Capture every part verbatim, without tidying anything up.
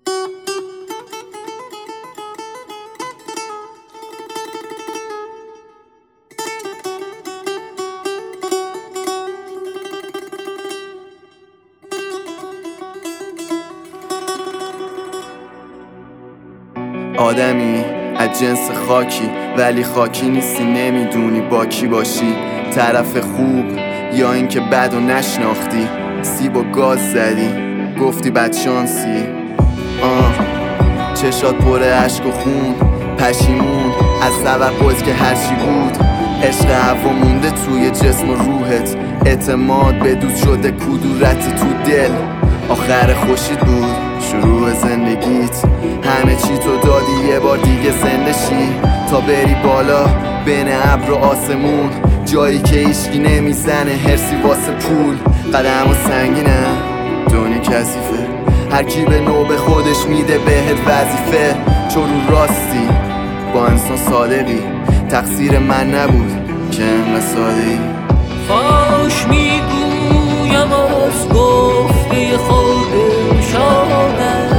آدمی از جنس خاکی، ولی خاکی نیستی، نمیدونی با کی باشی. طرف خوب یا اینکه بد و نشناختی، سیب و گاز زدی گفتی بدشانسی. آه چشات پر عشق و خون، پشیمون از توقعت که هرچی بود. عشق هوا مونده توی جسم و روحت، اعتماد به دوست شده کدورتی تو دل. آخر خوشید بود شروع زندگیت، همه چی تو دادی یه بار دیگه زنده شی، تا بری بالا بین ابر و آسمون، جایی که هیچکی نمیزنه هرسی واسه پول. قدم و سنگینه دنیا کثیفه، هر کی به نوبه خودش میده بهت وظیفه. چون رو راستی با انسان صادقی، تقصیر من نبود که انقدر ساده‌ای. فاش میگویم از گفته خود شاده،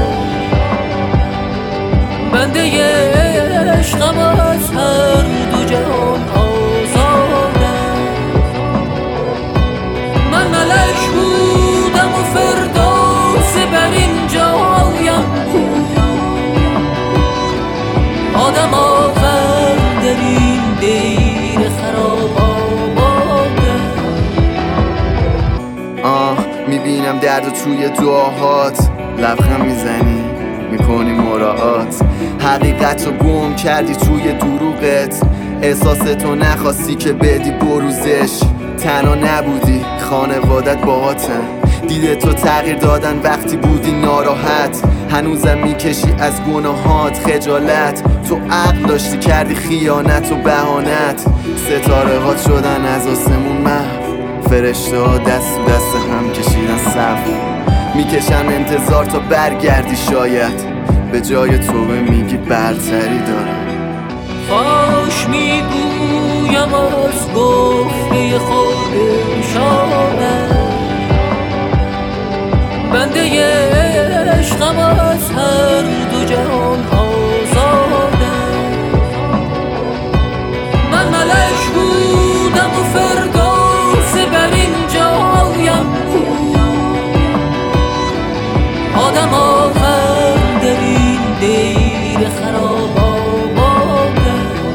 بنده عشقم از هر دو جهان آزاده. من ملک بودم و فردوس بر این جایم بود، آدم آور در این دیر خراب آباده. آه میبینم درد و توی دعاهات، لبخند میزنی میکنی مراعات. حقیقت رو گم کردی توی دروغت، احساستو نخواستی که بدی بروزش. تنها نبودی خانوادت باهاتن، دیده تو تغییر دادن وقتی بودی ناراحت. هنوزم میکشی از گناهات خجالت، تو عقل داشتی کردی خیانت و بهانت. ستاره هات شدن از آسمون محو، فرشته ها دست و دست هم کشیدن صف. میکشن انتظار تا برگردی، شاید به جای توبه میگی برتری دارم. فاش میگویم از گفته خود شاده، بنده عشقم از هر دو جهان آزاده. من ملک بودم و فردوس بر این جایم بود، آدم آخر در این دیر خراب آباده.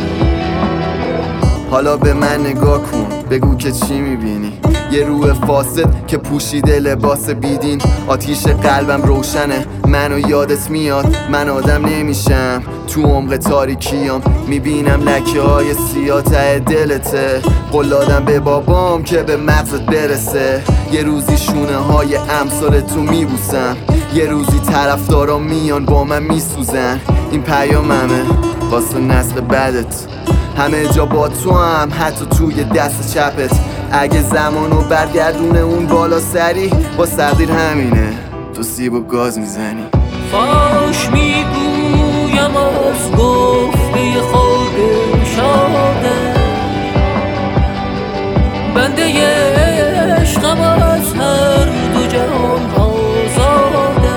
حالا به من نگاه کن بگو که چی میبینی، یه روح فاسد که پوشیده لباس بیدین. آتیش قلبم روشنه منو یادت میاد، من آدم نمیشم تو عمق تاریکیام. میبینم لکه های سیاه ته دلته، قول دادم به بابام که به مغزت برسه. یه روزی شونه های امثال تو میبوسم، یه روزی طرفدارا میان با من میسوزن. این پیاممه واسه نسل بعدت، همه جا با تو هم حتی توی دست چپت. اگه زمانو برگردونه اون بالا سری، با تقدیر همینه تو سیب و گاز میزنی. فاش میگویم از گفته خود شاده، بنده عشقم از هر دو جهان آزاده.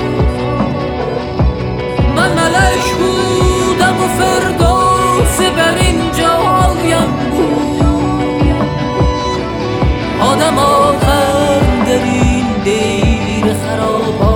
من ملک بودم و فردوس بر این جایم بود، آدم آخر در این دیر خراب